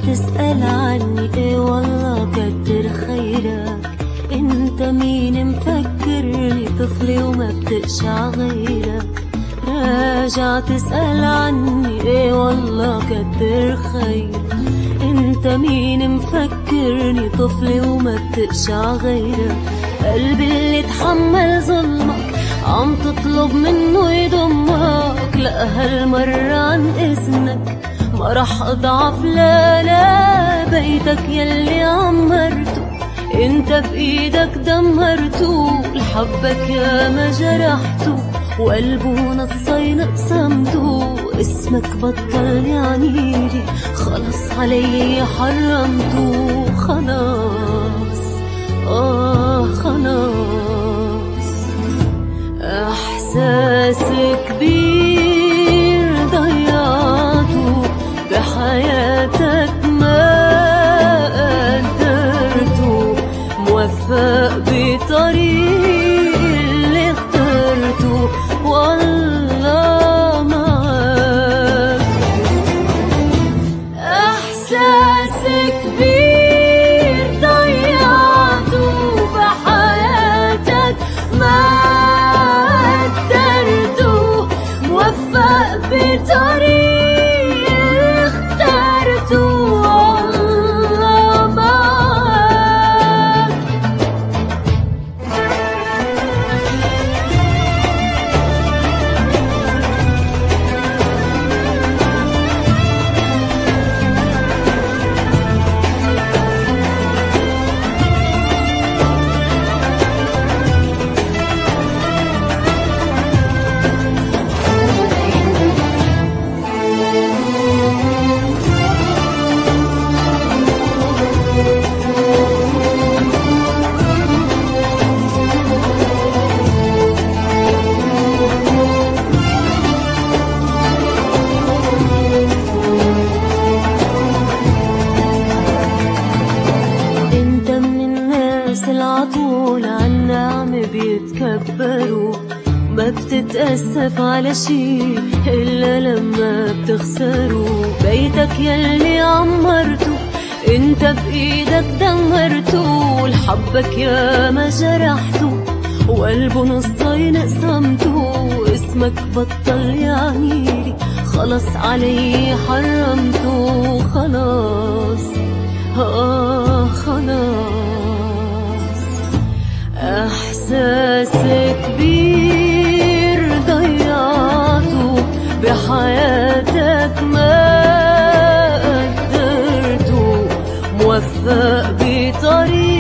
تسأل عني ايه والله كتر خيرك. انت مين مفكرني طفلي وما بتقشع غيرك؟ راجع تسأل عني ايه والله كتر خيرك. انت مين مفكرني طفلي وما بتقشع غيرك؟ قلبي اللي تحمل ظلمك عم تطلب منه يضمك. لا هالمرة عن إذنك ما رح أضعف، لا لا. بيتك يلي عمرته انت بإيدك دمرته. لحبك يا ما جرحته وقلبه نصين قسمته. اسمك بطل يعنيلي خلص علي حرمته. خلاص خلاص. احساس كبير ضيعته بحياتك ما قدرته. موفق بطريق اللي اخترته والله معاك. احساس كبير ضيعته بحياتك ما قدرته. موفق بطريق اخترته والله معاك. العطول عالنعم بيتكبروا. ما بتتأسف على شي إلا لما بتخسروا. بيتك يلي عمرته انت بإيدك دمرته. لحبك يا ما جرحته وقلبه نصين قسمته. اسمك بطل يعنيلي خلص علي حرمته. خلاص خلاص. احساس كبير ضيعته بحياتك ما قدرته. موفق بطريق